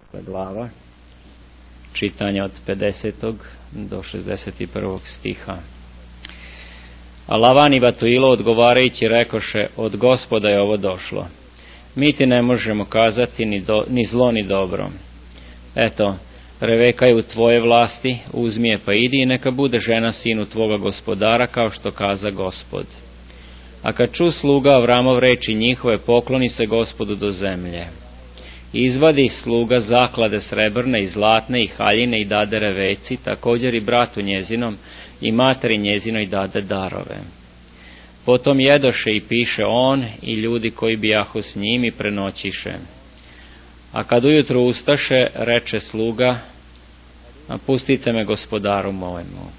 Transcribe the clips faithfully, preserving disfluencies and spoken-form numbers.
glava, čitanje od pedesetog do šezdeset prvog stiha. A Lavan i Batuilo odgovarajući rekoše, od Gospoda je ovo došlo. Mi ti ne možemo kazati ni, do, ni zlo ni dobro. Eto, Reveka je u tvoje vlasti, uzmi je pa idi i neka bude žena sinu tvoga gospodara, kao što kaza Gospod. A kad ču sluga Avramov reči njihove, pokloni se Gospodu do zemlje. Izvadi sluga zaklade srebrne i zlatne i haljine i dade Reveci, također i bratu njezinom i materi njezinoj dade darove. Potom jedoše i piše on i ljudi koji bijahu s njim i prenoćiše. A kad ujutro ustaše, reče sluga, pustite me gospodaru mojemu.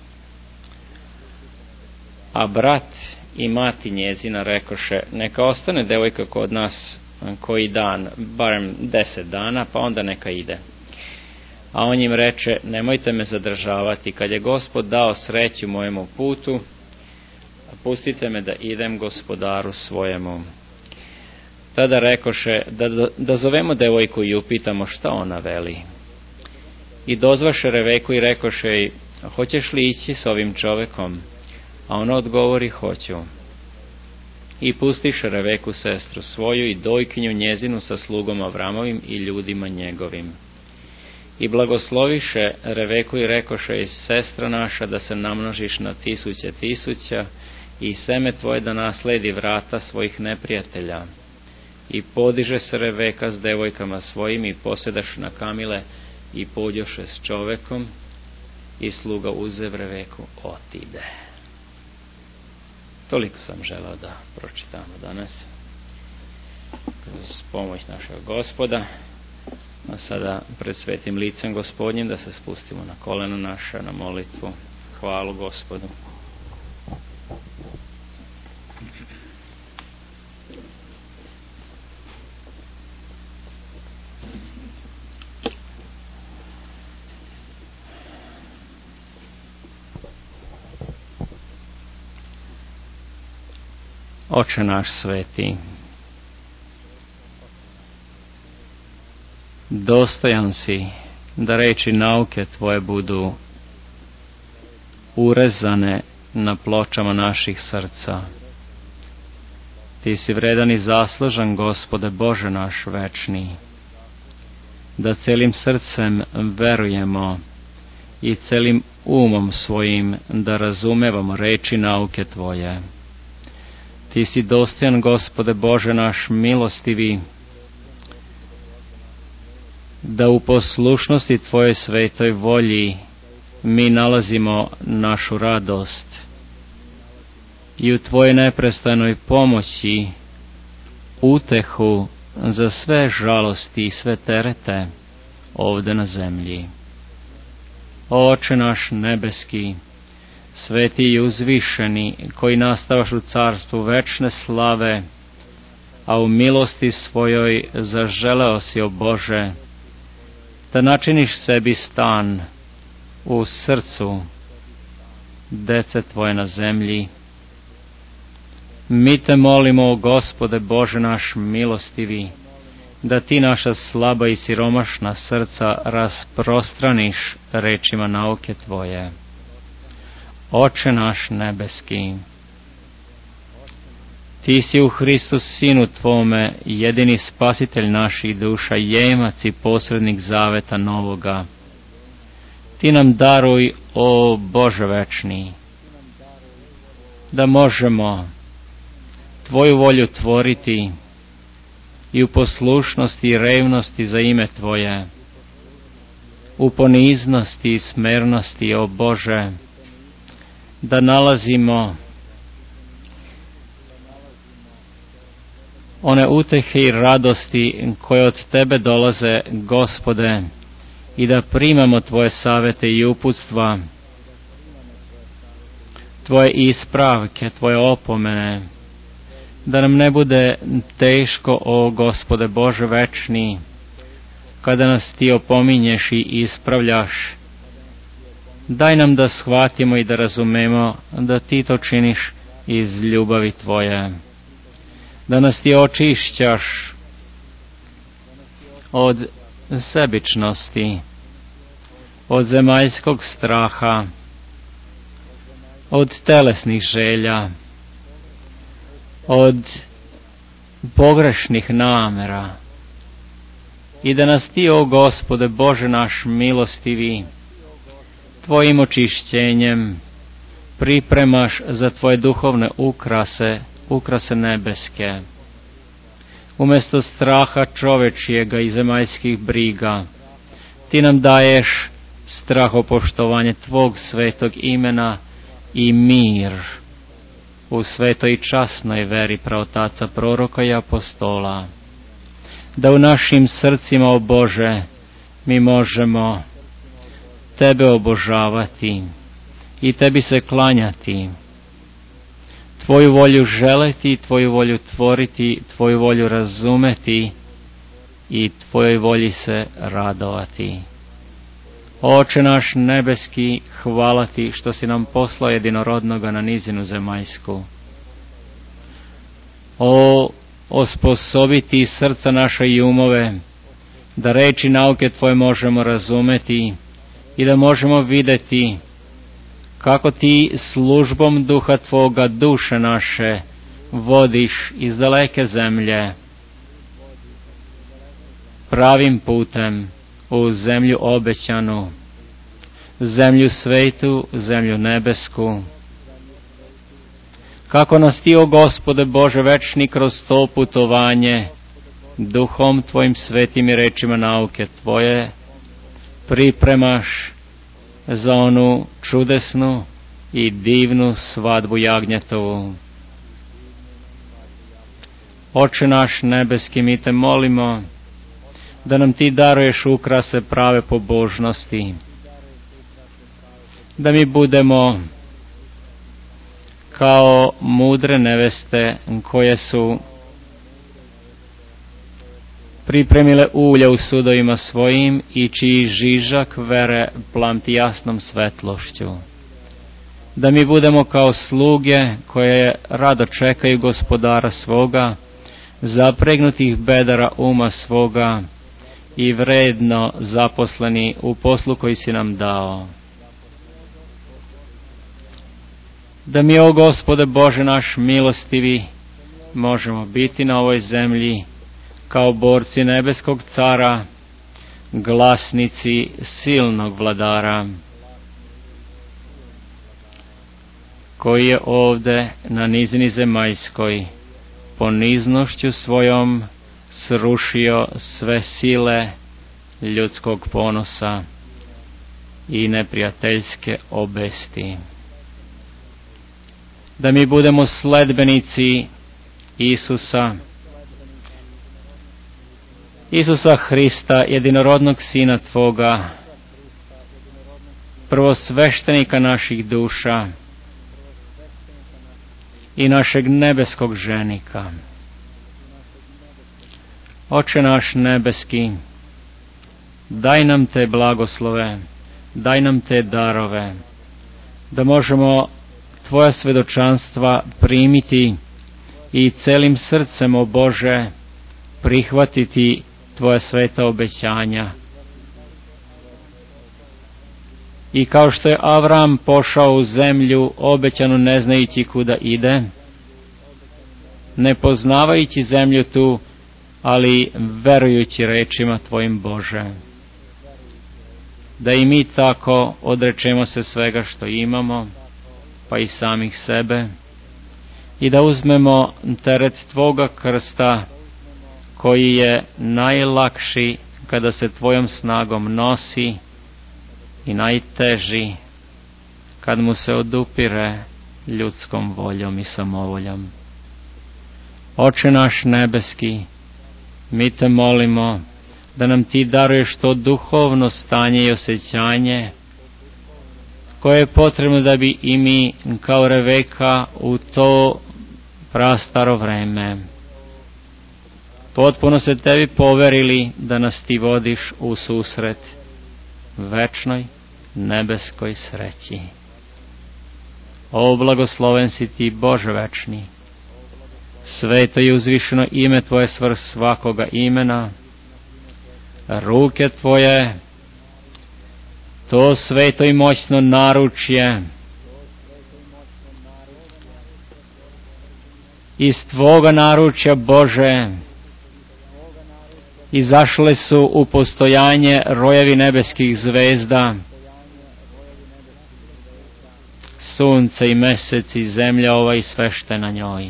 A brat i mati njezina rekoše, neka ostane devojka kod nas koji dan, barem deset dana, pa onda neka ide. A on im reče, nemojte me zadržavati, kad je Gospod dao sreću mojemu putu, pustite me da idem gospodaru svojemu. Tada rekoše, da, da zovemo devojku i upitamo šta ona veli. I dozvaše Reveku i rekoše, hoćeš li ići s ovim čovekom? A ona odgovori, hoću. I pustiše Reveku sestru svoju i dojkinju njezinu sa slugom Avramovim i ljudima njegovim. I blagosloviše Reveku i rekoše, sestra naša, da se namnožiš na tisuće tisuća i seme tvoje da nasledi vrata svojih neprijatelja. I podiže se Reveka s devojkama svojim i posedaš na kamile i pođoše s čovekom i sluga uzev Reveku otide. Toliko sam želeo da pročitamo danas kroz pomoć našeg Gospoda. A sada pred svetim licem Gospodnjim da se spustimo na kolena naša, na molitvu. Hvalu Gospodu. Oče naš sveti, dostojan si da reči nauke tvoje budu urezane na pločama naših srca. Ti si vredan i zaslužan, Gospode Bože naš večni, da celim srcem verujemo i celim umom svojim da razumevamo reči nauke tvoje. Ti si dostojan, Gospode Bože naš milostivi, da u poslušnosti Tvojoj svetoj volji mi nalazimo našu radost i u Tvojoj neprestanoj pomoći utehu za sve žalosti i sve terete ovde na zemlji. Oče naš nebeski, sveti i uzvišeni, koji nastavaš u carstvu večne slave, a u milosti svojoj zaželeo si, o Bože, da načiniš sebi stan u srcu dece Tvoje na zemlji. Mi te molimo, o Gospode Bože naš milostivi, da Ti naša slaba i siromašna srca rasprostraniš rečima nauke Tvoje. Oče naš nebeski, Ti si u Hristu Sinu Tvome jedini spasitelj naših duša, jemac i posrednik zaveta novoga. Ti nam daruj, o Bože večni, da možemo Tvoju volju tvoriti i u poslušnosti i revnosti za ime Tvoje, u poniznosti i smernosti, o Bože, da nalazimo one utehe i radosti koje od Tebe dolaze, Gospode, i da primamo Tvoje savete i uputstva, Tvoje ispravke, Tvoje opomene, da nam ne bude teško, o Gospode Bože večni, kada nas Ti opominješ i ispravljaš. Daj nam da shvatimo i da razumemo da Ti to činiš iz ljubavi Tvoje, da nas Ti očišćaš od sebičnosti, od zemaljskog straha, od telesnih želja, od pogrešnih namera, i da nas ti, o Gospode Bože naš milostivi, tvojim očišćenjem pripremaš za tvoje duhovne ukrase, ukrase nebeske. Umjesto straha čovečijega i zemaljskih briga, ti nam daješ strahopoštovanje tvog svetog imena i mir u svetoj i časnoj veri praotaca, proroka i apostola. Da u našim srcima, o Bože, mi možemo tebe obožavati i tebi se klanjati, tvoju volju želeti, tvoju volju tvoriti, tvoju volju razumeti i tvojoj volji se radovati. Oče naš nebeski, hvala ti što si nam poslao jedinorodnoga na nizinu zemaljsku. O, osposobiti srca naša i umove, da reči nauke tvoje možemo razumeti i da možemo videti kako ti službom duha tvoga duše naše vodiš iz daleke zemlje pravim putem u zemlju obećanu, zemlju svetu, zemlju nebesku. Kako nas ti, o Gospode Bože večni, kroz to putovanje duhom tvojim svetim i rečima nauke tvoje pripremaš za onu čudesnu i divnu svadbu jagnjetovu. Oče naš nebeski, mi te molimo da nam ti daruješ ukrase prave pobožnosti, da mi budemo kao mudre neveste koje su pripremile ulje u sudovima svojim i čiji žižak vere plamti jasnom svetlošću. Da mi budemo kao sluge koje rado čekaju gospodara svoga, zapregnutih bedara uma svoga i vredno zaposleni u poslu koji si nam dao. Da mi, o Gospode Bože naš milostivi, možemo biti na ovoj zemlji kao borci nebeskog cara, glasnici silnog vladara, koji je ovde na nizini zemaljskoj poniznošću svojom srušio sve sile ljudskog ponosa i neprijateljske obesti. Da mi budemo sledbenici Isusa, Isusa Hrista, jedinorodnog Sina Tvoga, prvosveštenika naših duša i našeg nebeskog ženika. Oče naš nebeski, daj nam te blagoslove, daj nam te darove, da možemo tvoja svedočanstva primiti i celim srcem, o Bože, prihvatiti tvoja sveta obećanja. I kao što je Avram pošao u zemlju obećanu ne znajući kuda ide, ne poznavajući zemlju tu, ali verujući rečima tvojim, Bože, da i mi tako odrečemo se svega što imamo, pa i samih sebe, i da uzmemo teret tvoga krsta, koji je najlakši kada se tvojom snagom nosi i najteži kad mu se odupire ljudskom voljom i samovoljom. Oče naš nebeski, mi te molimo da nam ti daruješ to duhovno stanje i osjećanje koje je potrebno da bi i mi kao Reveka u to prastaro vreme potpuno se tebi poverili, da nas ti vodiš u susret večnoj nebeskoj sreći. O, blagosloven si ti, Bože večni, sveto i uzvišeno ime tvoje svrh svakoga imena, ruke tvoje, to sveto i moćno naručje, iz tvoga naručja, Bože, izašle su u postojanje rojevi nebeskih zvezda, sunce i mesec i zemlja ova i sve što je na njoj.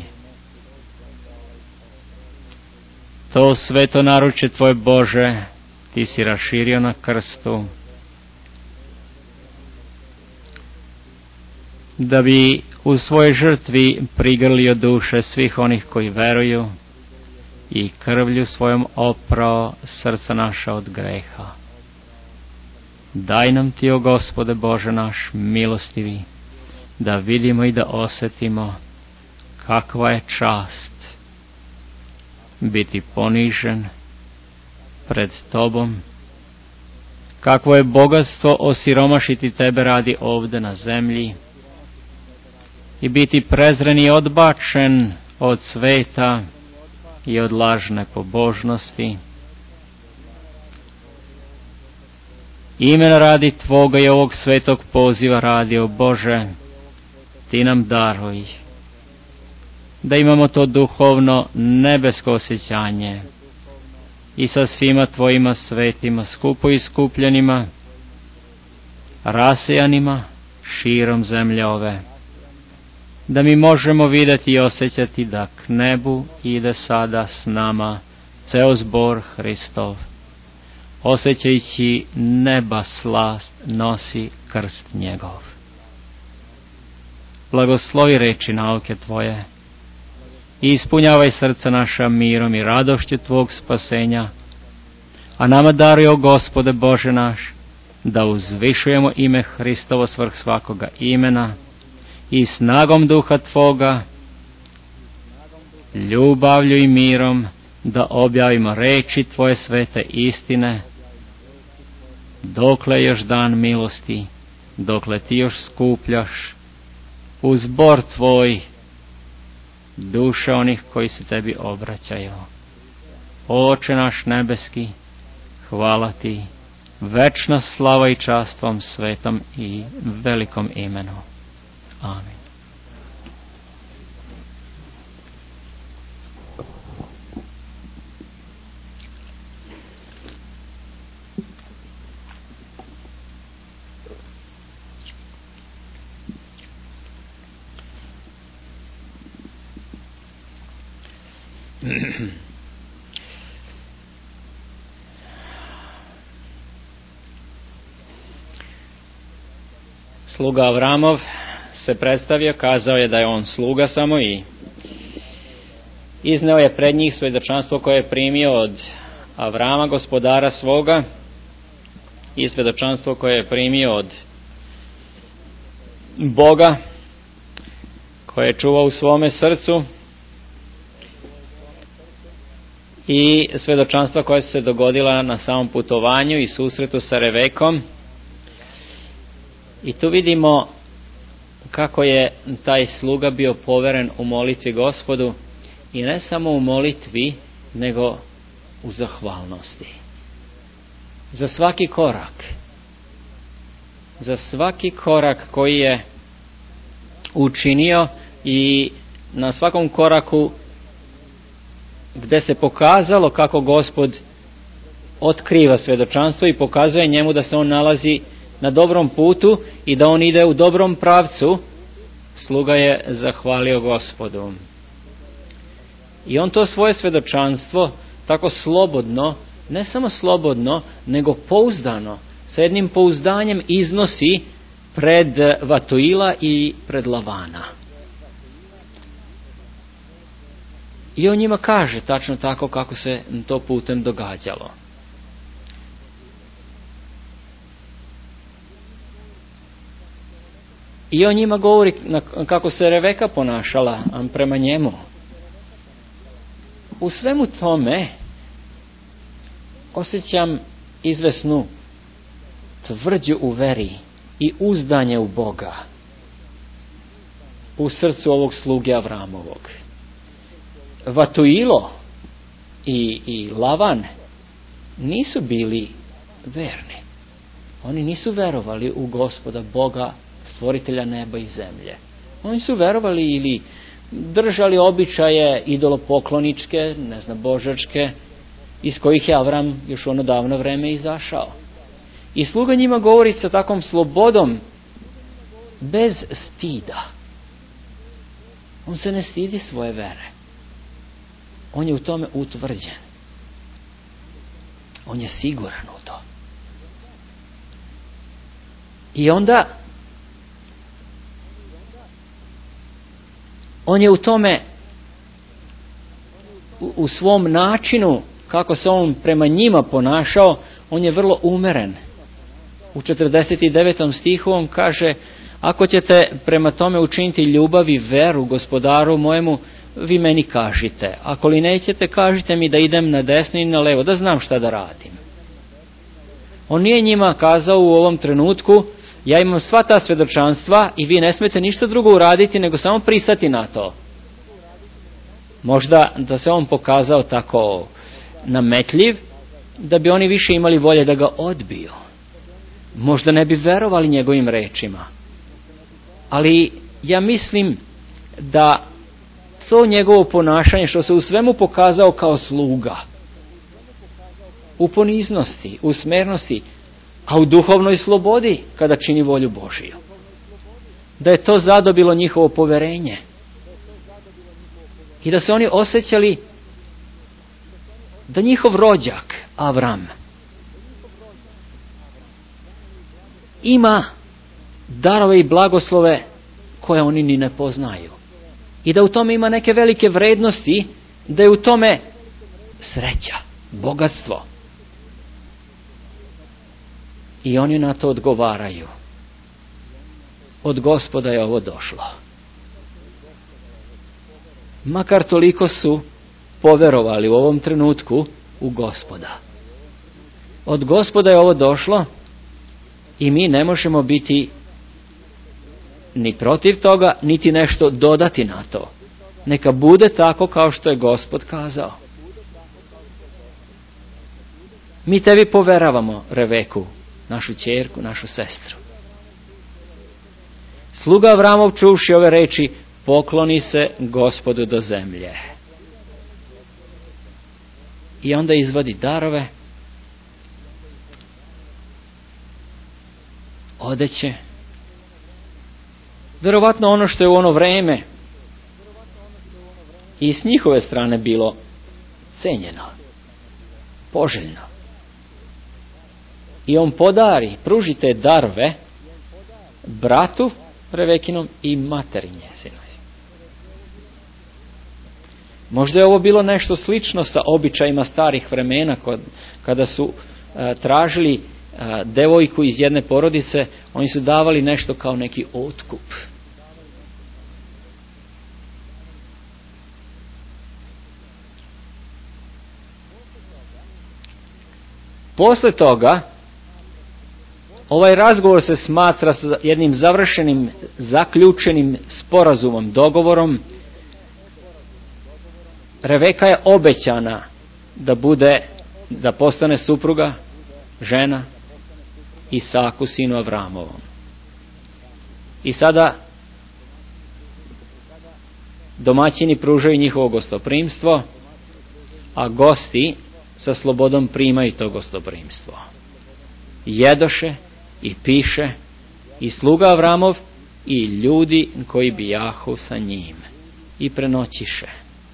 To sveto naručje tvoje, Bože, ti si raširio na krstu, da bi u svojoj žrtvi prigrlio duše svih onih koji veruju i krvlju svojom oprao srca naša od greha. Daj nam ti, o Gospode Bože naš milostivi, da vidimo i da osjetimo kakva je čast biti ponižen pred tobom, kakvo je bogatstvo osiromašiti tebe radi ovde na zemlji i biti prezren i odbačen od sveta i od lažne pobožnosti. Imena radi tvoga i ovog svetog poziva radi, o Bože, ti nam daruj da imamo to duhovno nebesko osjećanje i sa svima tvojima svetima skupo iskupljenima, rasejanima širom zemlje ove, da mi možemo vidjeti i osjećati da k nebu ide sada s nama ceo zbor Hristov, osjećajući neba slast nosi krst njegov. Blagoslovi reči nauke tvoje i ispunjavaj srca naša mirom i radošću tvog spasenja, a nama daruj, o Gospode Bože naš, da uzvišujemo ime Hristovo svrh svakoga imena i snagom duha tvoga, ljubavlju i mirom da objavimo reči tvoje svete istine, dokle još dan milosti, dokle ti još skupljaš u zbor tvoj duše onih koji se tebi obraćaju. Oče naš nebeski, hvala ti, večna slava i čast tvom svetom i velikom imenu. Amin. Sluga Avramov se predstavio, kazao je da je on sluga samo i izneo je pred njih svedočanstvo koje je primio od Avrama, gospodara svoga, i svedočanstvo koje je primio od Boga, koje je čuvao u svome srcu, i svedočanstva koja su se dogodila na samom putovanju i susretu sa Revekom. I tu vidimo kako je taj sluga bio poveren u molitvi Gospodu, i ne samo u molitvi, nego u zahvalnosti. Za svaki korak, za svaki korak koji je učinio, i na svakom koraku gde se pokazalo kako Gospod otkriva svedočanstvo i pokazuje njemu da se on nalazi na dobrom putu i da on ide u dobrom pravcu, sluga je zahvalio Gospodu. I on to svoje svedočanstvo tako slobodno, ne samo slobodno, nego pouzdano, sa jednim pouzdanjem iznosi pred Vatuila i pred Lavana. I on njima kaže tačno tako kako se to putem događalo. I on njima govori kako se Reveka ponašala prema njemu. U svemu tome osjećam izvesnu tvrđu u veri i uzdanje u Boga u srcu ovog sluge Avramovog. Vatuilo i, i Lavan nisu bili verni. Oni nisu verovali u Gospoda Boga, stvoritelja neba i zemlje. Oni su verovali ili držali običaje idolopokloničke, ne znam, božačke, iz kojih je Avram još u ono davno vreme izašao. I sluga njima govori sa takvom slobodom, bez stida. On se ne stidi svoje vere. On je u tome utvrđen. On je siguran u to. I onda on je u tome, u, u svom načinu kako se on prema njima ponašao, on je vrlo umeren. U četrdeset devetom stihu on kaže: ako ćete prema tome učiniti ljubav i veru Gospodaru mojemu, vi meni kažite. Ako li nećete, kažite mi da idem na desno i na levo, da znam šta da radim. On nije njima kazao u ovom trenutku: ja imam sva ta svjedočanstva i vi ne smete ništa drugo uraditi nego samo pristati na to. Možda da se on pokazao tako nametljiv, da bi oni više imali volje da ga odbiju. Možda ne bi verovali njegovim rečima. Ali ja mislim da to njegovo ponašanje, što se u svemu pokazao kao sluga, u poniznosti, u smernosti, a u duhovnoj slobodi kada čini volju Božiju, da je to zadobilo njihovo poverenje i da se oni osjećali da njihov rođak Avram ima darove i blagoslove koje oni ni ne poznaju i da u tome ima neke velike vrednosti, da je u tome sreća, bogatstvo. I oni na to odgovaraju: od Gospoda je ovo došlo. Makar toliko su poverovali u ovom trenutku u Gospoda. Od Gospoda je ovo došlo i mi ne možemo biti ni protiv toga, niti nešto dodati na to. Neka bude tako kao što je Gospod kazao. Mi tebi poveravamo, Reveku, našu ćerku, našu sestru. Sluga Avramov, čuvši ove reči, pokloni se Gospodu do zemlje. I onda izvadi darove, odeće, verovatno ono što je u ono vreme i s njihove strane bilo cenjeno, poželjno. I on podari, pruži te darove bratu Revekinom i materi njezinoj. Možda je ovo bilo nešto slično sa običajima starih vremena, kod, kada su a, tražili a, devojku iz jedne porodice, oni su davali nešto kao neki otkup. Posle toga, ovaj razgovor se smatra jednim završenim, zaključenim sporazumom, dogovorom. Reveka je obećana da bude, da postane supruga, žena Isaku, sinu Avramovom. I sada domaćini pružaju njihovo gostoprimstvo, a gosti sa slobodom primaju to gostoprimstvo. Jedoše i piše i sluga Avramov i ljudi koji bijahu sa njim i prenoćiše.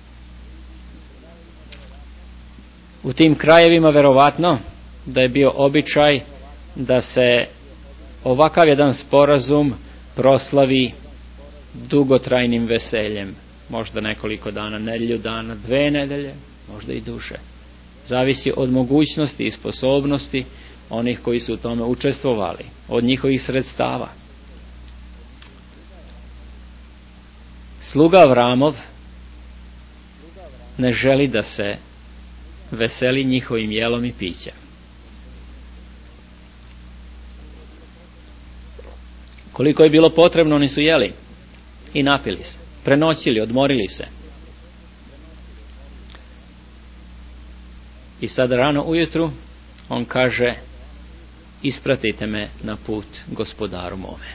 U tim krajevima verovatno da je bio običaj da se ovakav jedan sporazum proslavi dugotrajnim veseljem, možda nekoliko dana, nedelju dana, dve nedelje, možda i duže. Zavisi od mogućnosti i sposobnosti onih koji su u tome učestvovali, od njihovih sredstava. Sluga Avramov ne želi da se veseli njihovim jelom i pićem. Koliko je bilo potrebno, oni su jeli i napili se, prenoćili, odmorili se. I sad rano ujutru on kaže: ispratite me na put gospodaru mome.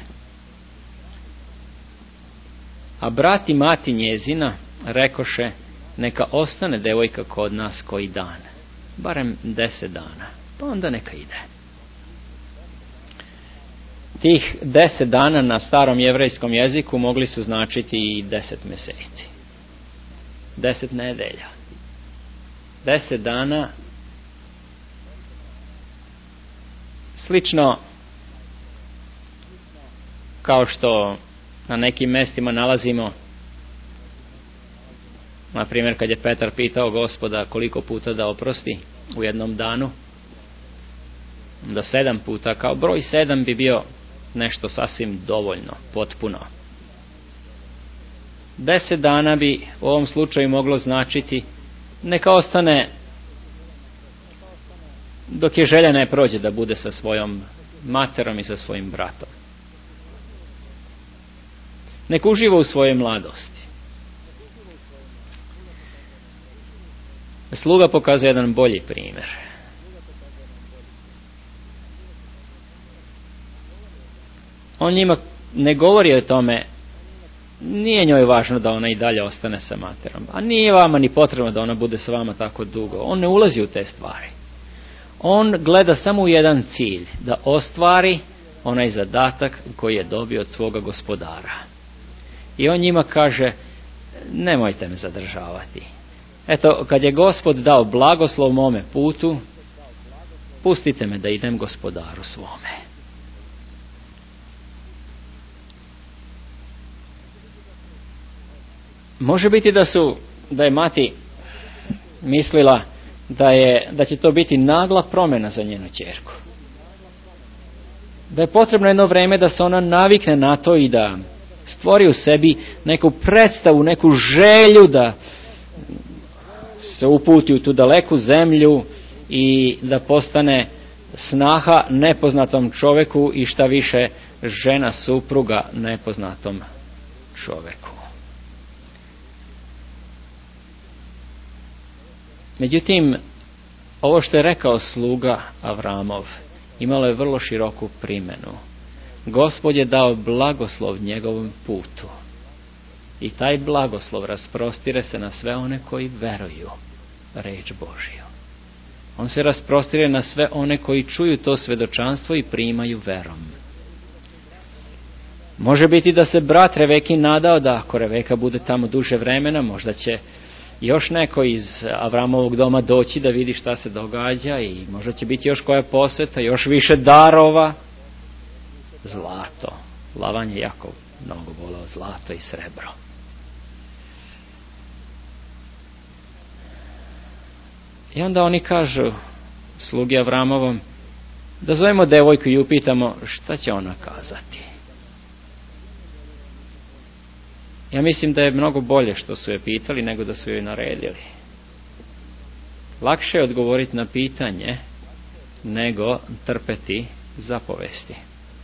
A brat i mati njezina rekoše: neka ostane devojka kod nas koji dan, barem deset dana, pa onda neka ide. Tih deset dana na starom jevrejskom jeziku mogli su značiti i deset meseci, deset nedelja, deset dana. Slično kao što na nekim mestima nalazimo, na primjer kad je Petar pitao Gospoda koliko puta da oprosti u jednom danu, da sedam puta, kao broj sedam bi bio nešto sasvim dovoljno, potpuno. Deset dana bi u ovom slučaju moglo značiti neka ostane dok je želja ne prođe da bude sa svojom materom i sa svojim bratom. Nek uživa u svojoj mladosti. Sluga pokazuje jedan bolji primjer. On njima ne govori o tome, nije njoj važno da ona i dalje ostane sa materom, a nije vama ni potrebno da ona bude s vama tako dugo. On ne ulazi u te stvari. On gleda samo u jedan cilj, da ostvari onaj zadatak koji je dobio od svoga gospodara. I on njima kaže: nemojte me zadržavati. Eto, kad je Gospod dao blagoslov mome putu, pustite me da idem gospodaru svome. Može biti da su, da je mati mislila da je, da će to biti nagla promjena za njenu ćerku. Da je potrebno jedno vrijeme da se ona navikne na to i da stvori u sebi neku predstavu, neku želju da se uputi u tu daleku zemlju i da postane snaha nepoznatom čovjeku i šta više žena supruga nepoznatom čovjeku. Međutim, ovo što je rekao sluga Avramov imalo je vrlo široku primjenu. Gospod je dao blagoslov njegovom putu i taj blagoslov rasprostire se na sve one koji veruju reč Božju. On se rasprostire na sve one koji čuju to svjedočanstvo i primaju verom. Može biti da se brat Reveki nadao da ako Reveka bude tamo duže vremena, možda će još neko iz Avramovog doma doći da vidi šta se događa i možda će biti još koja posveta, još više darova. Zlato. Lavan je jako mnogo voleo zlato i srebro. I onda oni kažu slugi Avramovom da zovemo devojku i upitamo šta će ona kazati. Ja mislim da je mnogo bolje što su je pitali nego da su joj naredili. Lakše je odgovoriti na pitanje nego trpeti zapovesti.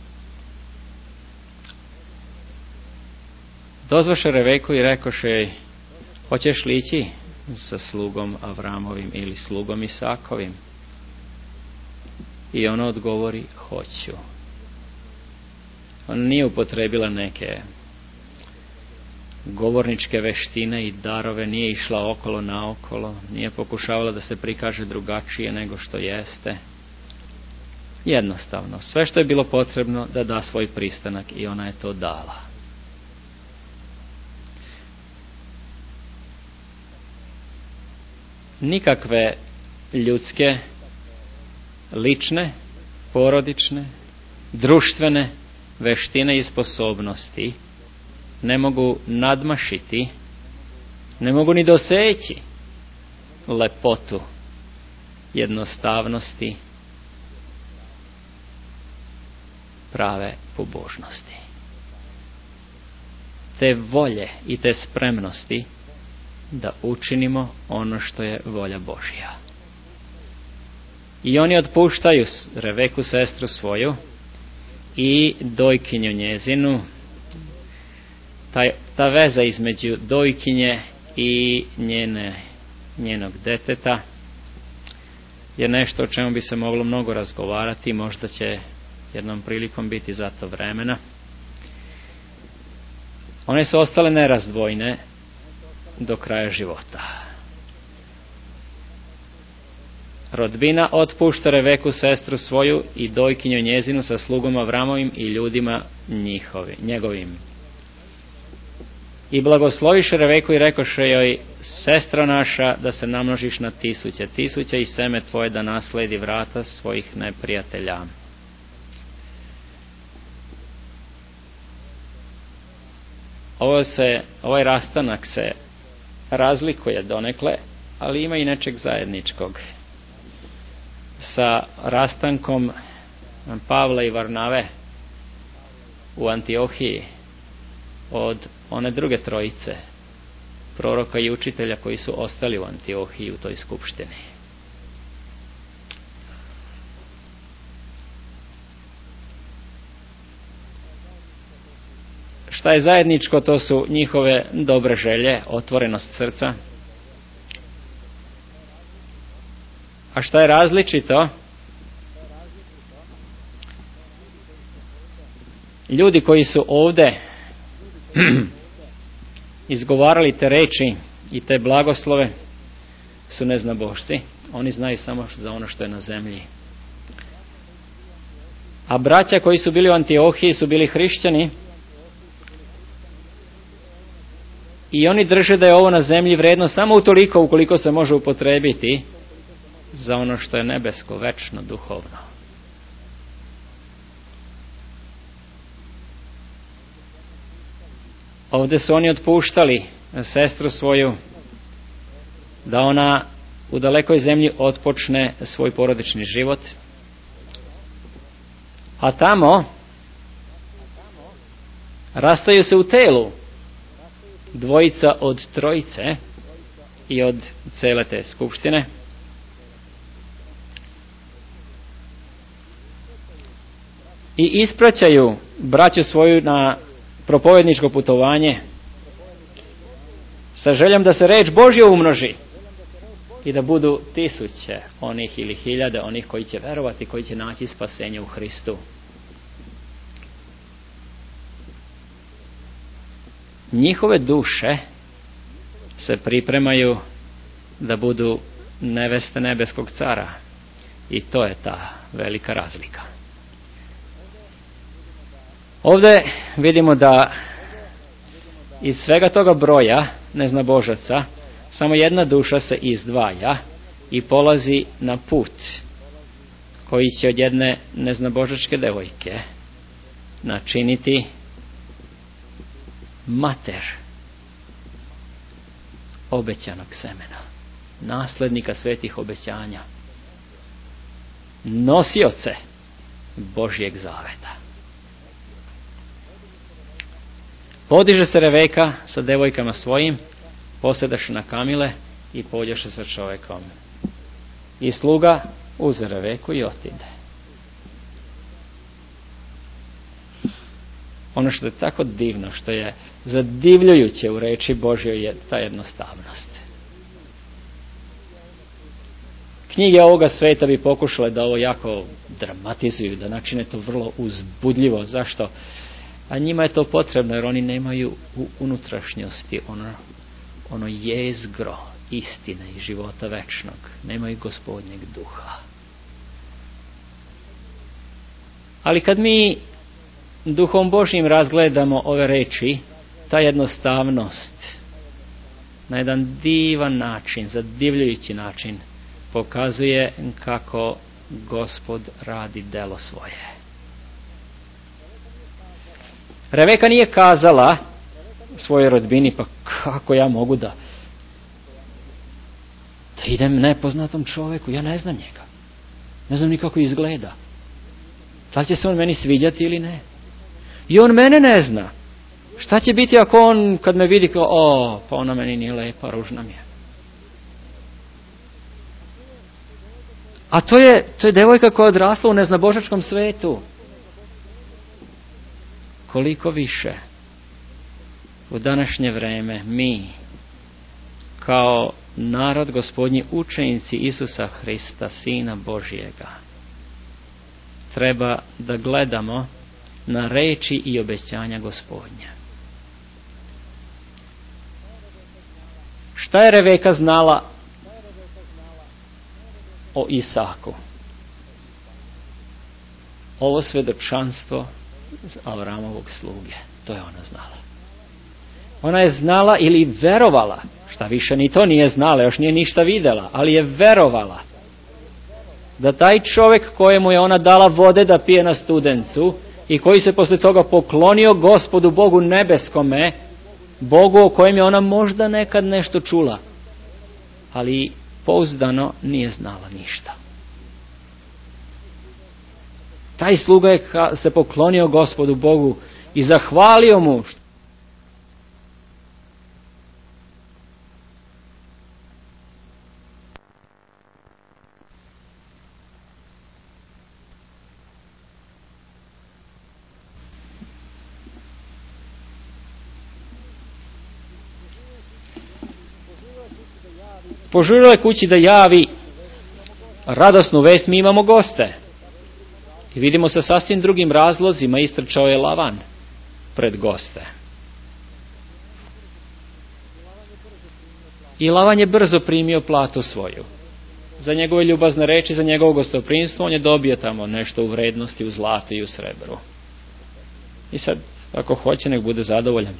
Dozvaše Reveku i rekoše: hoćeš li ići sa slugom Avramovim ili slugom Isakovim? I ona odgovori: hoću. Ona nije upotrebila neke govorničke veštine i darove, nije išla okolo naokolo, nije pokušavala da se prikaže drugačije nego što jeste. Jednostavno, sve što je bilo potrebno da da svoj pristanak i ona je to dala. Nikakve ljudske, lične, porodične, društvene veštine i sposobnosti ne mogu nadmašiti, ne mogu ni doseći lepotu jednostavnosti prave pobožnosti. Te volje i te spremnosti da učinimo ono što je volja Božja. I oni otpuštaju Reveku, sestru svoju, i dojkinju njezinu. Ta, ta veza između dojkinje i njene, njenog deteta je nešto o čemu bi se moglo mnogo razgovarati, možda će jednom prilikom biti za to vremena. One su ostale nerazdvojne do kraja života. Rodbina otpušta Reveku, sestru svoju, i dojkinju njezinu sa slugom Avramovim i ljudima njihovi, njegovim. I blagosloviše Reveku i rekoše joj: sestro naša, da se namnožiš na tisuće, tisuće i seme tvoje da nasledi vrata svojih neprijatelja. Ovo se, ovaj rastanak se razlikuje donekle, ali ima i nečeg zajedničkog sa rastankom Pavla i Varnave u Antiohiji od one druge trojice proroka i učitelja koji su ostali u Antiohiji u toj skupštini. Šta je zajedničko? To su njihove dobre želje, otvorenost srca. A šta je različito? Ljudi koji su ovdje izgovarali te reči i te blagoslove su neznabošci. Oni znaju samo za ono što je na zemlji. A braća koji su bili u Antiohiji su bili hrišćani i oni drže da je ovo na zemlji vredno samo utoliko ukoliko se može upotrebiti za ono što je nebesko, večno, duhovno. Ovdje su oni otpuštali sestru svoju da ona u dalekoj zemlji otpočne svoj porodični život, a tamo rastaju se u telu dvojica od trojice i od cele te skupštine. I ispraćaju braću svoju na propovedničko putovanje sa željom da se reč Božja umnoži i da budu tisuće onih ili hiljade onih koji će verovati, koji će naći spasenje u Hristu. Njihove duše se pripremaju da budu neveste nebeskog cara i to je ta velika razlika. Ovdje vidimo da iz svega toga broja neznabožaca samo jedna duša se izdvaja i polazi na put koji će od jedne neznabožačke devojke načiniti mater obećanog semena, naslednika svetih obećanja, nosioce Božjeg zaveta. Podiže se Reveka sa devojkama svojim, posedaše na kamile i pođeše sa čovjekom. I sluga uze Reveku i otide. Ono što je tako divno, što je zadivljujuće u reči Božjoj, je ta jednostavnost. Knjige ovoga sveta bi pokušale da ovo jako dramatizuju, da načine to vrlo uzbudljivo. Zašto? A njima je to potrebno jer oni nemaju u unutrašnjosti ono, ono jezgro istine i života večnog. Nemaju Gospodnjeg duha. Ali kad mi Duhom Božjim razgledamo ove reči, ta jednostavnost na jedan divan način, zadivljujući način, pokazuje kako Gospod radi delo svoje. Reveka nije kazala svojoj rodbini: pa kako ja mogu da da idem nepoznatom čovjeku, ja ne znam njega, ne znam ni kako izgleda, da li će se on meni sviđati ili ne, i on mene ne zna. Šta će biti ako on kad me vidi kao, o, pa ona meni nije lepa, ružna mi je. A to je, to je devojka koja je odrasla u neznabožačkom svetu. Koliko više u današnje vreme mi kao narod Gospodnji, učenici Isusa Hrista, Sina Božjega, treba da gledamo na reči i obećanja Gospodnja. Šta je Reveka znala o Isaku? Ovo svedočanstvo Avramovog sluge. To je ona znala. Ona je znala ili verovala, šta više ni to nije znala, još nije ništa vidjela, ali je verovala da taj čovjek kojemu je ona dala vode da pije na studencu i koji se posle toga poklonio Gospodu Bogu nebeskome, Bogu o kojem je ona možda nekad nešto čula, ali pouzdano nije znala ništa. Taj sluga je se poklonio Gospodu Bogu i zahvalio mu. Požurila je kući da javi radosnu vest, mi imamo goste. I vidimo sa sasvim drugim razlozima istrčao je Lavan pred goste. I Lavan je brzo primio platu svoju. Za njegove ljubazne reči, za njegovo gostoprimstvo, on je dobio tamo nešto u vrednosti, u zlatu i u srebru. I sad, ako hoće, nek bude zadovoljan.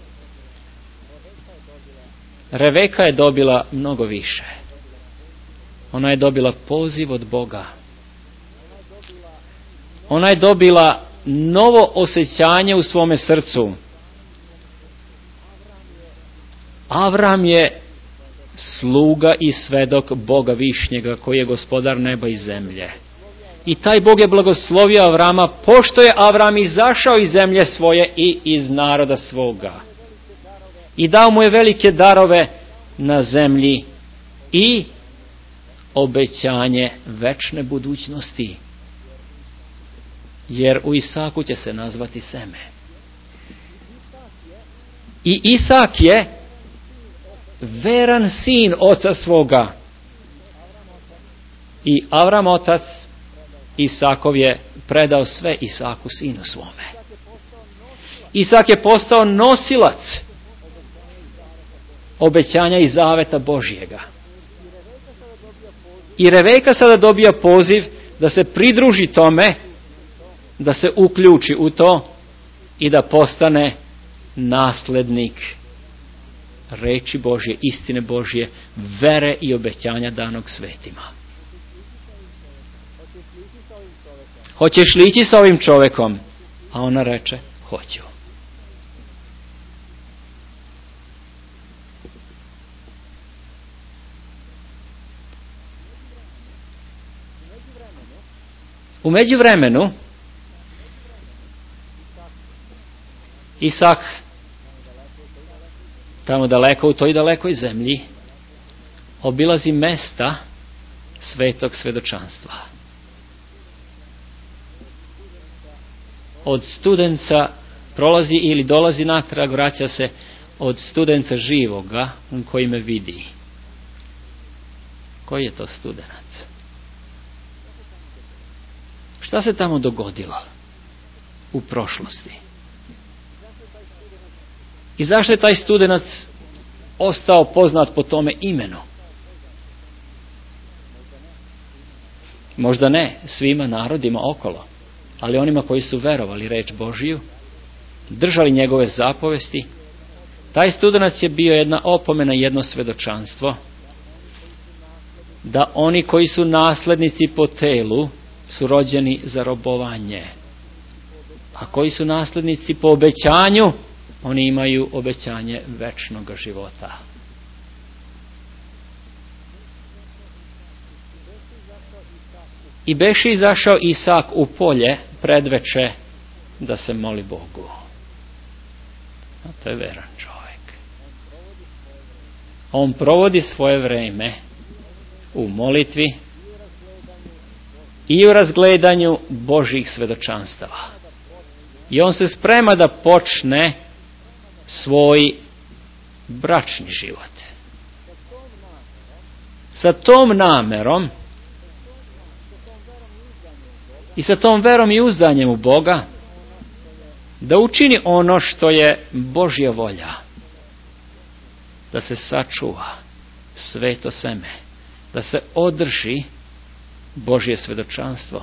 Reveka je dobila mnogo više. Ona je dobila poziv od Boga. Ona je dobila novo osjećanje u svome srcu. Avram je sluga i svedok Boga Višnjega, koji je gospodar neba i zemlje. I taj Bog je blagoslovio Avrama, pošto je Avram izašao iz zemlje svoje i iz naroda svoga. I dao mu je velike darove na zemlji i obećanje večne budućnosti. Jer u Isaku će se nazvati seme. I Isak je veran sin oca svoga. I Avram otac Isakov je predao sve Isaku sinu svome. Isak je postao nosilac obećanja i zaveta Božjega. I Reveka sada dobija poziv da se pridruži tome, da se uključi u to i da postane naslednik reči Božje, istine Božje, vere i obećanja danog svetima. Hoćeš li ići sa ovim čovjekom? A ona reče, hoću. U međuvremenu Isak tamo daleko u toj dalekoj zemlji obilazi mesta svetog svedočanstva. Od studenca prolazi ili dolazi natrag, vraća se od studenca živoga koji me vidi. Koji je to studenac? Šta se tamo dogodilo u prošlosti? I zašto je taj studenac ostao poznat po tome imenu? Možda ne svima narodima okolo, ali onima koji su verovali reč Božiju, držali njegove zapovesti, taj studenac je bio jedna opomena, jedno svedočanstvo, da oni koji su naslednici po telu su rođeni za robovanje, a koji su naslednici po obećanju, oni imaju obećanje večnog života. I beše izašao Isak u polje predveče da se moli Bogu. A to je veran čovjek. On provodi svoje vreme u molitvi i u razgledanju Božjih svedočanstava. I on se sprema da počne svoj bračni život. sa tom namerom i sa tom verom i uzdanjem u Boga da učini ono što je Božja volja, da se sačuva sveto seme, da se održi Božje svjedočanstvo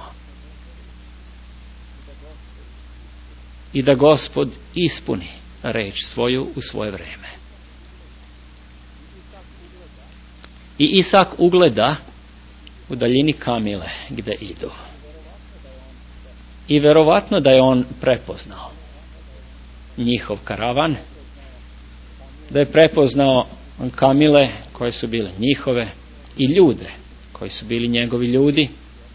i da Gospod ispuni reč svoju u svoje vrijeme. I Isak ugleda u daljini Kamile gdje idu. I verovatno da je on prepoznao njihov karavan, da je prepoznao Kamile koje su bile njihove i ljude koji su bili njegovi ljudi,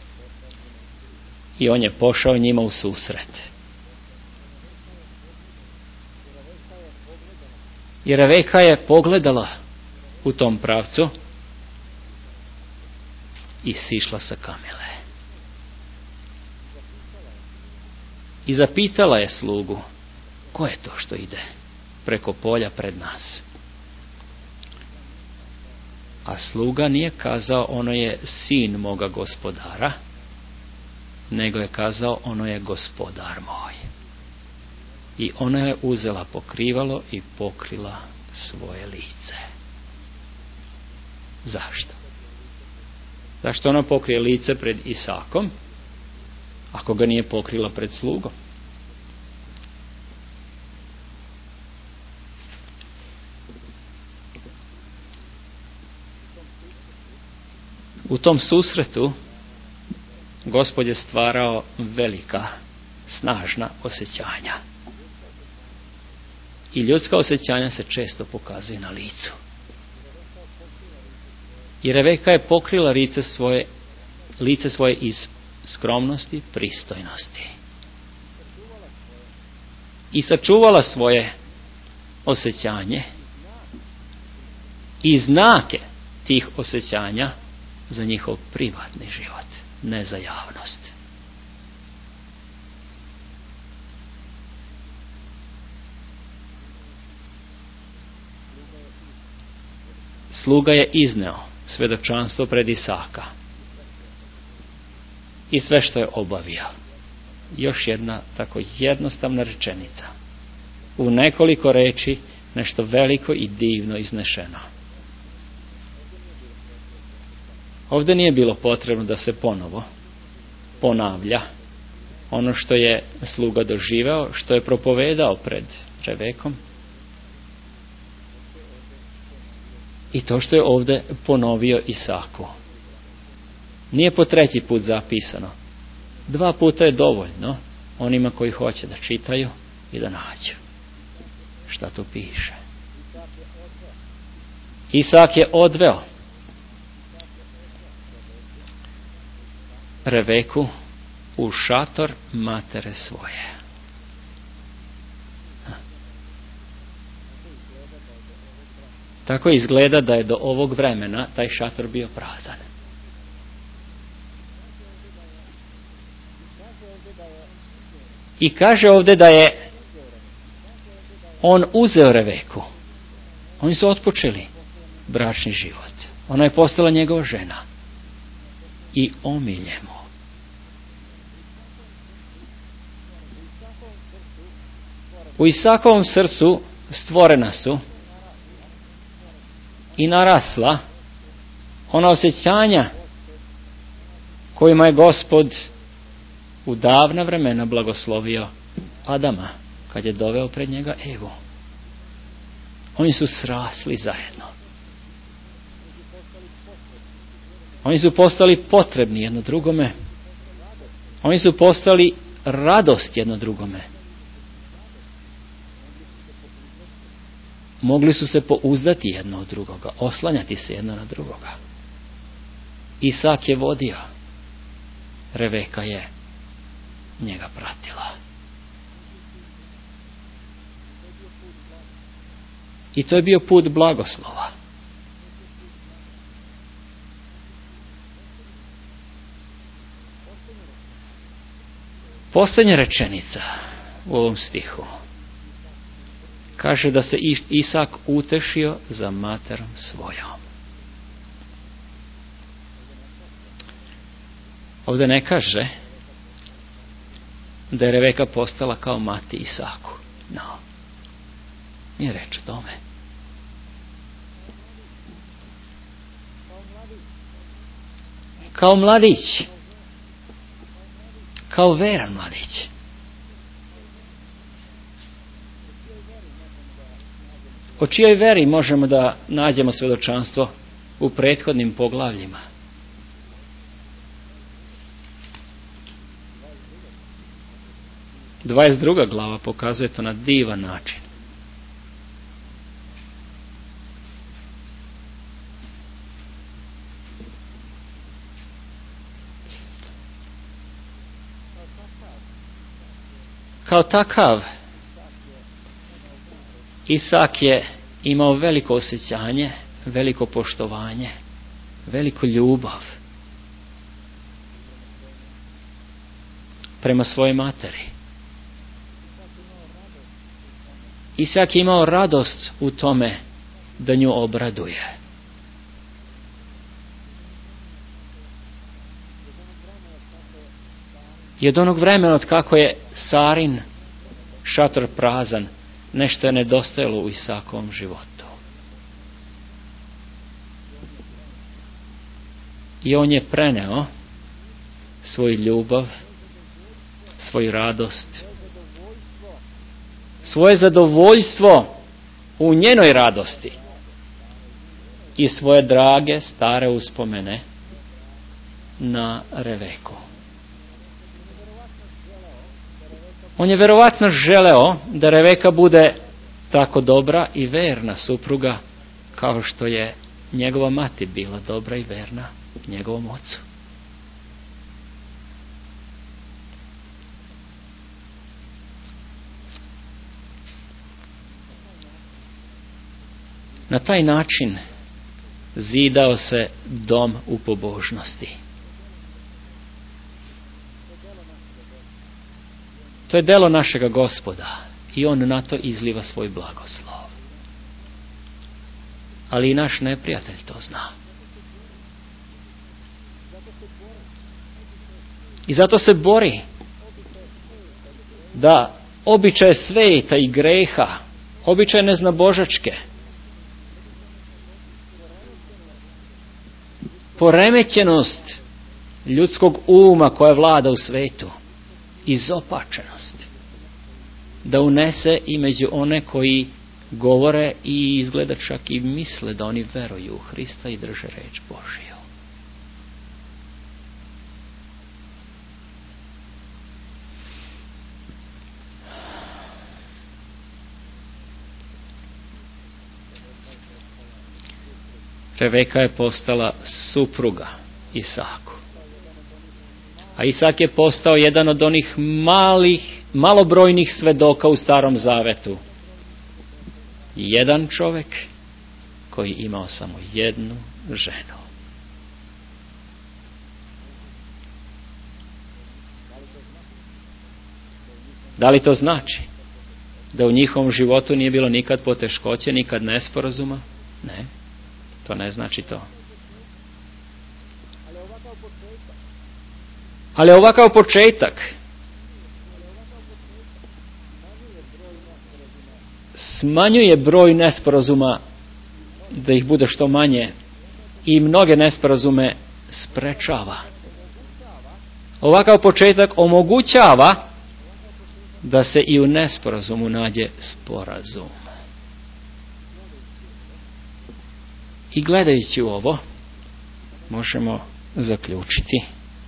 i on je pošao njima u susret. I Reveka je pogledala u tom pravcu i sišla sa Kamile. I zapitala je slugu, ko je to što ide preko polja pred nas? A sluga nije kazao, ono je sin moga gospodara, nego je kazao, ono je gospodar moj. I ona je uzela pokrivalo i pokrila svoje lice. Zašto? Zašto ona pokrije lice pred Isakom, ako ga nije pokrila pred slugom? U tom susretu Gospod je stvarao velika, snažna osjećanja. I ljudska osjećanja se često pokazuju na licu. I Reveka je pokrila lice svoje, lice svoje iz skromnosti, pristojnosti. I sačuvala svoje osjećanje i znake tih osjećanja za njihov privatni život, ne za javnost. Sluga je izneo svjedočanstvo pred Isaka i sve što je obavio. Još jedna tako jednostavna rečenica. U nekoliko reči nešto veliko i divno iznešeno. Ovdje nije bilo potrebno da se ponovo ponavlja ono što je sluga doživeo, što je propovedao pred Revekom, i to što je ovdje ponovio Isaku. Nije po treći put zapisano. Dva puta je dovoljno onima koji hoće da čitaju i da nađu šta tu piše. Isak je odveo Reveku u šator matere svoje. Tako izgleda da je do ovog vremena taj šator bio prazan. I kaže ovdje da je on uzeo Reveku. Oni su otpočeli bračni život. Ona je postala njegova žena. I omilje mu. U Isakovom srcu stvorena su i narasla ona osjećanja kojima je Gospod u davna vremena blagoslovio Adama kad je doveo pred njega Evu. Oni su srasli zajedno. Oni su postali potrebni jedno drugome. Oni su postali radost jedno drugome. Mogli su se pouzdati jedno od drugoga, oslanjati se jedno na drugoga. Isak je vodio, Reveka je njega pratila. I to je bio put blagoslova. Posljednja rečenica u ovom stihu kaže da se Isak utešio za materom svojom. Ovdje ne kaže da je Reveka postala kao mati Isaku. No. Nije reč o tome. Kao mladić. Kao veran mladić. O čijoj veri možemo da nađemo svjedočanstvo u prethodnim poglavljima? dvadeset druga glava pokazuje to na divan način. Kao takav, Isak je imao veliko osjećanje, veliko poštovanje, veliku ljubav prema svojoj materi. Isak je imao radost u tome da nju obraduje. I od onog vremena od kako je Sarin šator prazan, nešto je nedostajalo u Isakovom životu. I on je preneo svoju ljubav, svoju radost, svoje zadovoljstvo u njenoj radosti i svoje drage stare uspomene na Reveku. On je verovatno želeo da Reveka bude tako dobra i verna supruga kao što je njegova mati bila dobra i verna njegovom ocu. Na taj način zidao se dom u pobožnosti. To je delo našega Gospoda i on na to izliva svoj blagoslov. Ali i naš neprijatelj to zna. I zato se bori da običaje sveta i greha, običaje neznabožačke, poremećenost ljudskog uma koja vlada u svetu, izopačenost, da unese i među one koji govore i izgleda čak i misle da oni veruju u Hrista i drže reč Božiju. Reveka je postala supruga Isaku. A Isak je postao jedan od onih malih, malobrojnih svedoka u Starom Zavetu. Jedan čovjek koji imao samo jednu ženu. Da li to znači da u njihovom životu nije bilo nikad poteškoće, nikad nesporazuma? Ne, to ne znači to. Ali ovakav početak smanjuje broj nesporazuma da ih bude što manje i mnoge nesporazume sprečava. Ovakav početak omogućava da se i u nesporazumu nađe sporazum. I gledajući u ovo možemo zaključiti: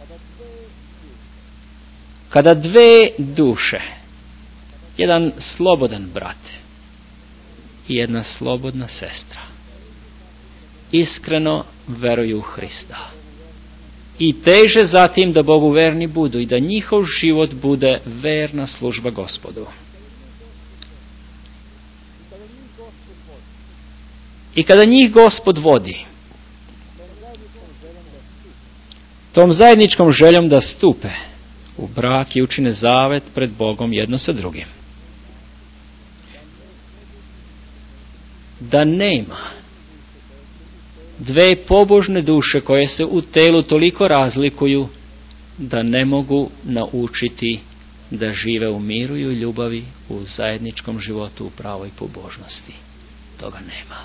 kada dve duše, jedan slobodan brat i jedna slobodna sestra, iskreno veruju u Hrista i teže zatim da Bogu verni budu i da njihov život bude verna služba Gospodu, i kada njih Gospod vodi tom zajedničkom željom da stupe u brak i učine zavet pred Bogom jedno sa drugim, da nema dve pobožne duše koje se u telu toliko razlikuju da ne mogu naučiti da žive u miru i u ljubavi, u zajedničkom životu, u pravoj pobožnosti. Toga nema.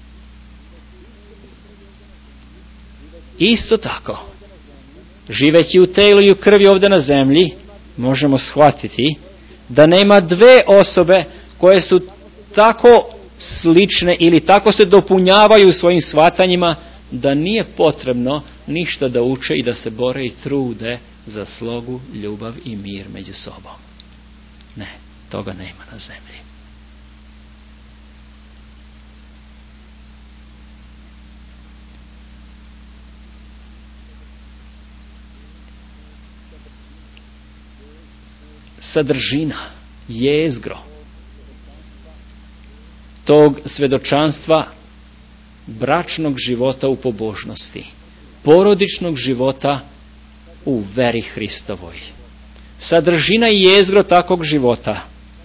Isto tako, živeći u telu i u krvi ovdje na zemlji, možemo shvatiti da nema dve osobe koje su tako slične ili tako se dopunjavaju u svojim shvatanjima da nije potrebno ništa da uče i da se bore i trude za slogu, ljubav i mir među sobom. Ne, toga nema na zemlji. Sadržina, jezgro tog svjedočanstva bračnog života u pobožnosti, porodičnog života u veri Hristovoj. Sadržina i jezgro takvog života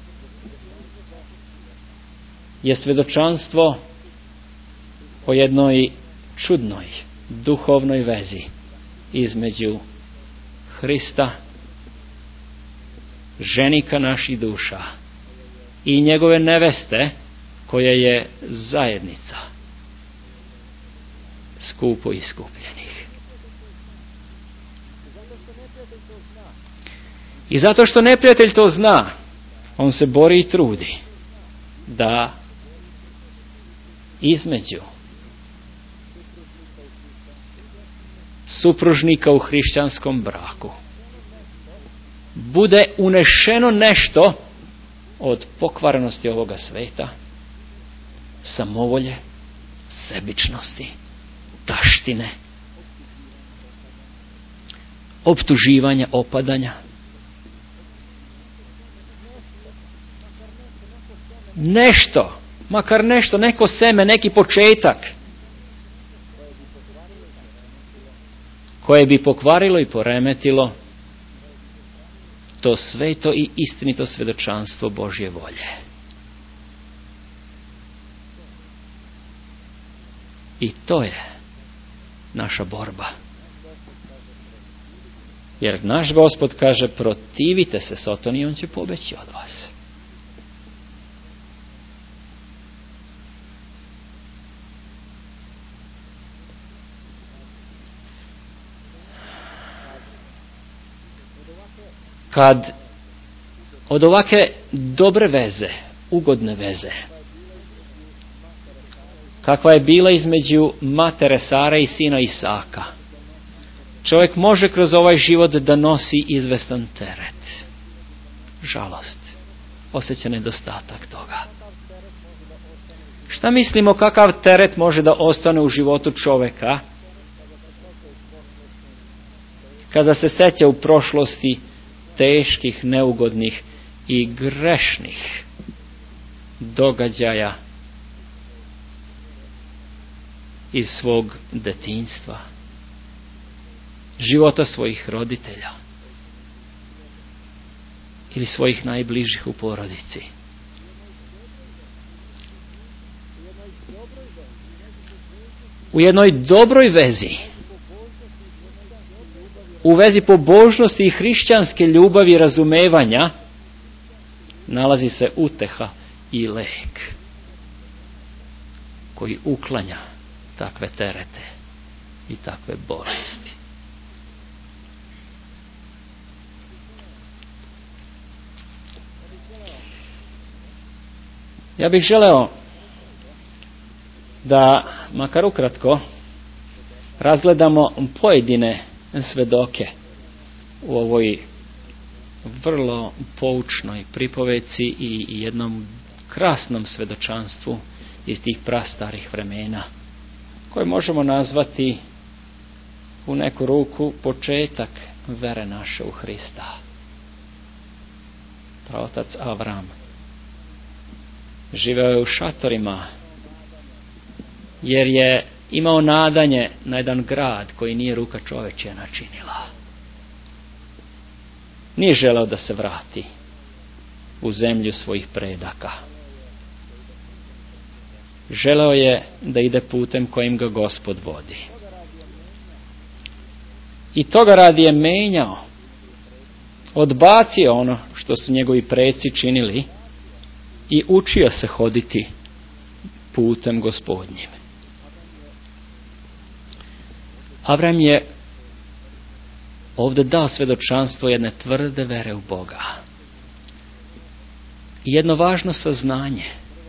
je svjedočanstvo o jednoj čudnoj duhovnoj vezi između Hrista, ženika naših duša, i njegove neveste, koja je zajednica skupo iskupljenih. I zato što neprijatelj to zna, on se bori i trudi da između supružnika u hrišćanskom braku bude unešeno nešto od pokvarenosti ovoga sveta, samovolje, sebičnosti, taštine, optuživanja, opadanja. Nešto, makar nešto, neko seme, neki početak koje bi pokvarilo i poremetilo to sveto i istinito svjedočanstvo Božje volje. I to je naša borba. Jer naš Gospod kaže, protivite se Sotoni i on će pobeći od vas. Kad od ovake dobre veze, ugodne veze, kakva je bila između matere Sare i sina Isaka, čovjek može kroz ovaj život da nosi izvestan teret, žalost, osjeća nedostatak toga. Šta mislimo kakav teret može da ostane u životu čovjeka kada se seća u prošlosti teških, neugodnih i grešnih događaja iz svog detinjstva, života svojih roditelja ili svojih najbližih u porodici. U jednoj dobroj vezi, u vezi pobožnosti i hrišćanske ljubavi i razumevanja, nalazi se uteha i lek koji uklanja takve terete i takve bolesti. Ja bih želeo da makar ukratko razgledamo pojedine svedoke u ovoj vrlo poučnoj pripoveci i jednom krasnom svedočanstvu iz tih prastarih vremena, koje možemo nazvati u neku ruku početak vere naše u Hrista. Praotac Avram živeo je u šatorima jer je imao nadanje na jedan grad koji nije ruka čovečja načinila. Nije želeo da se vrati u zemlju svojih predaka. Želeo je da ide putem kojim ga Gospod vodi. I toga radi je menjao. Odbacio ono što su njegovi preci činili i učio se hoditi putem Gospodnjim. Avram je ovdje dao svedočanstvo jedne tvrde vere u Boga. I jedno važno saznanje.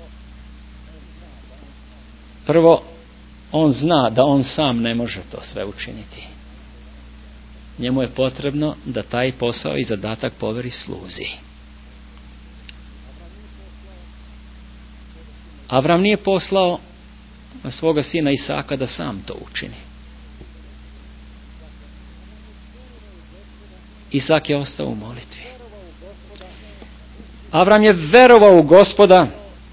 Prvo, on zna da on sam ne može to sve učiniti. Njemu je potrebno da taj posao i zadatak poveri sluzi. Avram nije poslao svoga sina Isaka da sam to učini. Isak je ostao u molitvi. Avram je verovao u Gospoda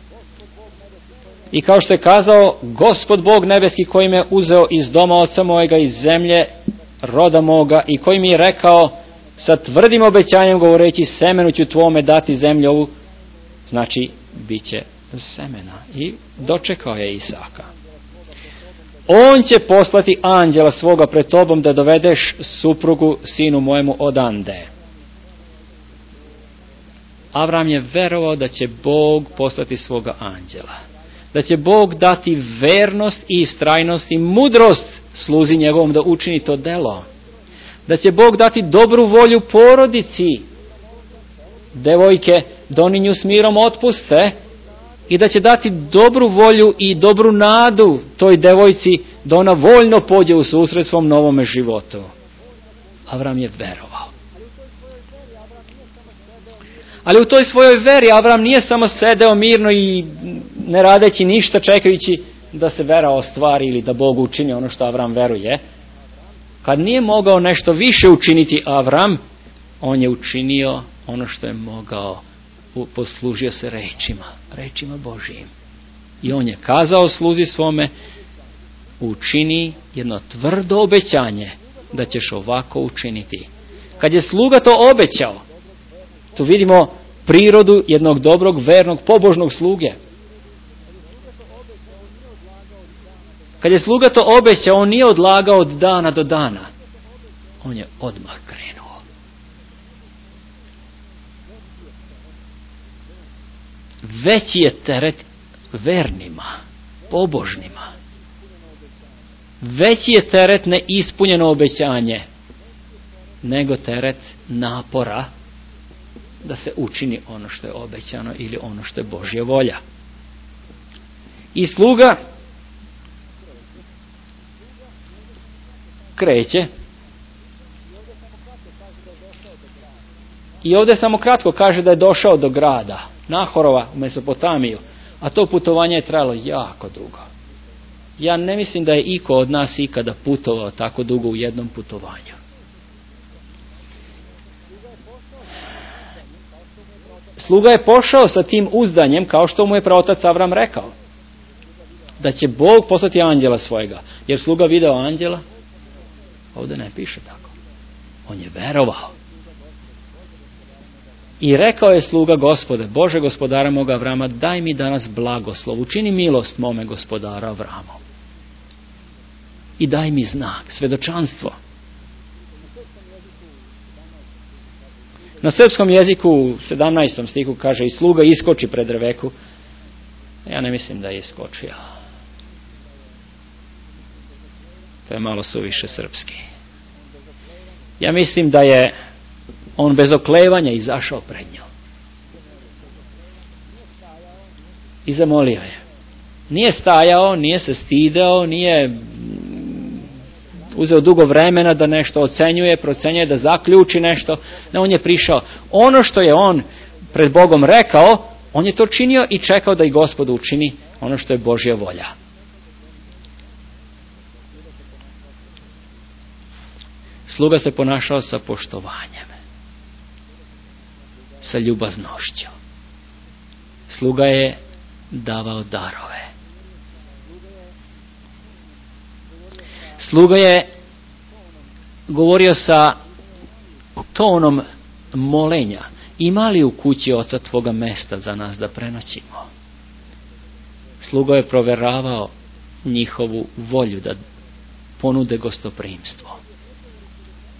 i kao što je kazao, Gospod Bog nebeski koji me uzeo iz doma oca mojega, iz zemlje roda moga i koji mi je rekao sa tvrdim obećanjem govoreći semenu ću tvome dati zemlju ovu, znači bit će semena. I dočekao je Isaka. On će poslati anđela svoga pred tobom da dovedeš suprugu sinu mojemu odande. Avram je verovao da će Bog poslati svoga anđela. Da će Bog dati vernost i istrajnost i mudrost sluzi njegovom da učini to delo. Da će Bog dati dobru volju porodici. Devojke da oni nju s mirom otpuste i da će dati dobru volju i dobru nadu toj devojci da ona voljno pođe u susret svom novome životu. Avram je verovao. Ali u toj svojoj veri Avram nije samo sedeo mirno i ne radeći ništa čekajući da se vera ostvari ili da Bog učini ono što Avram veruje. Kad nije mogao nešto više učiniti Avram, on je učinio ono što je mogao, poslužio se rečima, rečima Božijim. I on je kazao sluzi svome, učini jedno tvrdo obećanje da ćeš ovako učiniti. Kad je sluga to obećao, tu vidimo prirodu jednog dobrog, vernog, pobožnog sluge. Kad je sluga to obećao, on nije odlagao od dana do dana. On je odmah krenuo. Veći je teret vernima, pobožnima. Veći je teret neispunjeno obećanje nego teret napora da se učini ono što je obećano ili ono što je Božja volja. I sluga kreće i ovdje samo kratko kaže da je došao do grada Nahorova u Mesopotamiju, a to putovanje je trajalo jako dugo. Ja ne mislim da je iko od nas ikada putovao tako dugo u jednom putovanju. Sluga je pošao sa tim uzdanjem, kao što mu je praotac Avram rekao, da će Bog poslati anđela svojega. Jer sluga video anđela? Ovdje ne piše tako. On je verovao. I rekao je sluga Gospode, Bože gospodara moga Avrama, daj mi danas blagoslov, učini milost mome gospodara Avramu. I daj mi znak, svedočanstvo. Na srpskom jeziku u sedamnaestom stihu kaže i sluga iskoči pred Rebeku. Ja ne mislim da je iskočio. To je malo suviše srpski. Ja mislim da je on bez oklevanja izašao pred nju. I zamolio je. Nije stajao, nije se stideo, nije uzeo dugo vremena da nešto ocenjuje, procenjuje, da zaključi nešto. Ne, on je prišao. Ono što je on pred Bogom rekao, on je to činio i čekao da i Gospod učini ono što je Božja volja. Sluga se ponašao sa poštovanjem, sa ljubaznošću. Sluga je davao darove. Sluga je govorio sa tonom molenja. Ima li u kući oca tvoga mesta za nas da prenoćimo? Sluga je proveravao njihovu volju da ponude gostoprimstvo.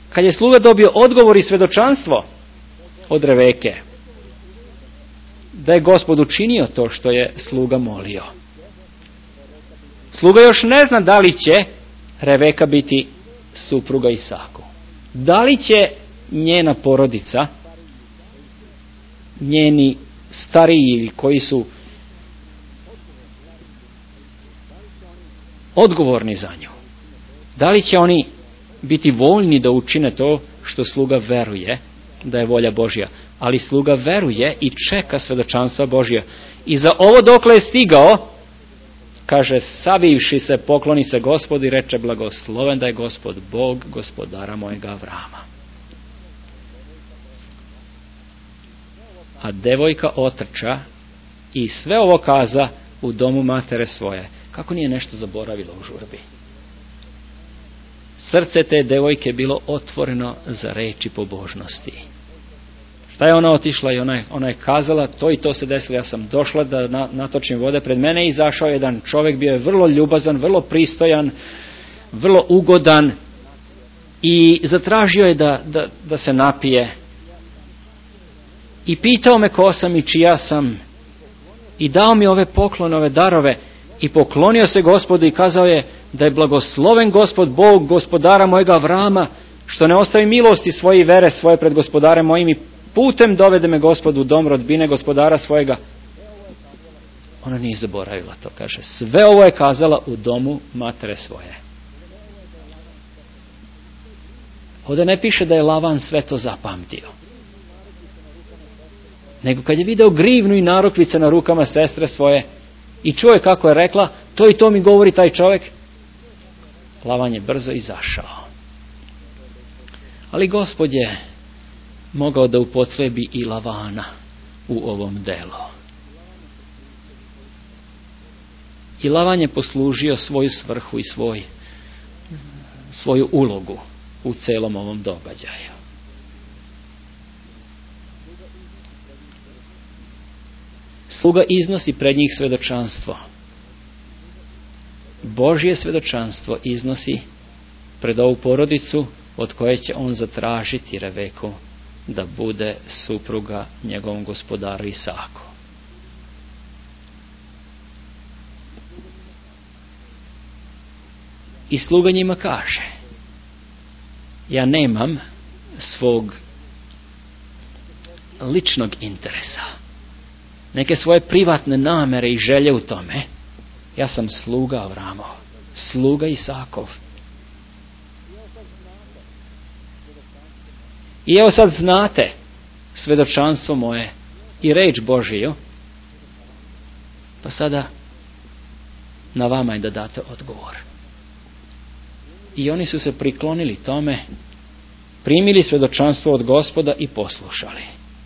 kad je sluga dobio odgovor i svedočanstvo od Reveke, da je Gospod učinio to što je sluga molio. Sluga još ne zna da li će Reveka biti supruga Isaku. Da li će njena porodica, njeni stariji koji su odgovorni za nju, da li će oni biti voljni da učine to što sluga veruje da je volja Božja. Ali sluga veruje i čeka svedočanstva Božja. I za ovo dokle je stigao, kaže, savivši se, pokloni se Gospodu i reče, blagosloven da je Gospod Bog gospodara mojega Avrama. A devojka otrča i sve ovo kaza u domu matere svoje. Kako nije nešto zaboravila u žurbi? Srce te devojke bilo otvoreno za reči pobožnosti. Šta je ona otišla i ona je, ona je kazala, to i to se desilo, ja sam došla da na, natočim vode, pred mene je izašao jedan čovjek, bio je vrlo ljubazan, vrlo pristojan, vrlo ugodan i zatražio je da, da, da se napije. I pitao me ko sam i čija sam i dao mi ove poklone, ove darove i poklonio se Gospodu i kazao je da je blagosloven Gospod Bog gospodara mojega Avrama, što ne ostavi milosti svoje i vere svoje pred gospodarem mojim i putem dovede me Gospod u dom rodbine gospodara svojega. Ona nije zaboravila to, kaže. Sve ovo je kazala u domu matere svoje. Ovdje ne piše da je Lavan sve to zapamtio. Nego kad je video grivnu i narukvice na rukama sestre svoje i čuo je kako je rekla, to i to mi govori taj čovjek, Lavan je brzo izašao. Ali Gospod je mogao da upotrebi i Lavana u ovom delu. I Lavan je poslužio svoju svrhu i svoj, svoju ulogu u celom ovom događaju. Sluga iznosi pred njih svedočanstvo. Božje svedočanstvo iznosi pred ovu porodicu od koje će on zatražiti Reveku da bude supruga njegovom gospodaru Isaku. I sluga njima kaže, ja nemam svog ličnog interesa, neke svoje privatne namere i želje u tome. Ja sam sluga Avramov, sluga Isakov. I evo sad znate svedočanstvo moje i reč Božiju, pa sada na vama je da date odgovor. I oni su se priklonili tome, primili svedočanstvo od Gospoda i poslušali.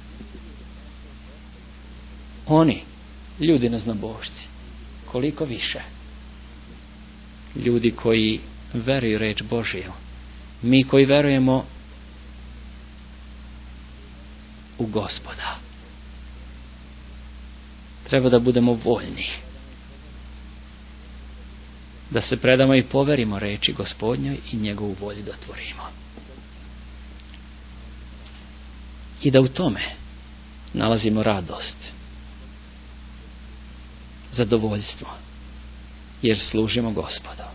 Oni, ljudi neznabošci, koliko više. Ljudi koji veruju reč Božiju. Mi koji verujemo u Gospoda. Treba da budemo voljni. Da se predamo i poverimo reči Gospodnjoj i njegovu volju da tvorimo. I da u tome nalazimo radost, zadovoljstvo, jer služimo Gospodu.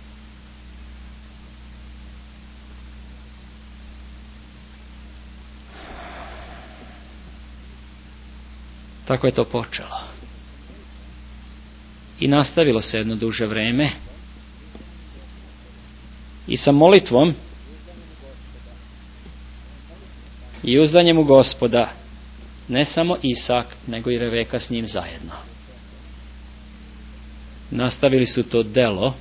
Tako je to počelo. I nastavilo se jedno duže vreme. I sa molitvom i uzdanjem u Gospoda, ne samo Isak, nego i Reveka s njim zajedno. Nastavili su to delo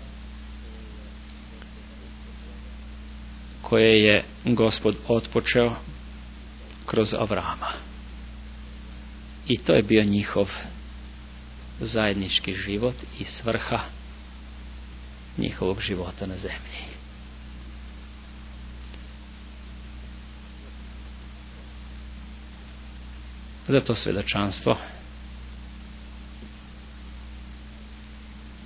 koje je Gospod otpočeo kroz Avrama. I to je bio njihov zajednički život i svrha njihovog života na zemlji. Za to svedočanstvo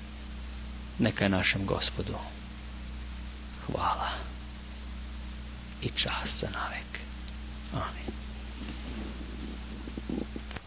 neka je našem Gospodu hvala. i čast za navek. Amin.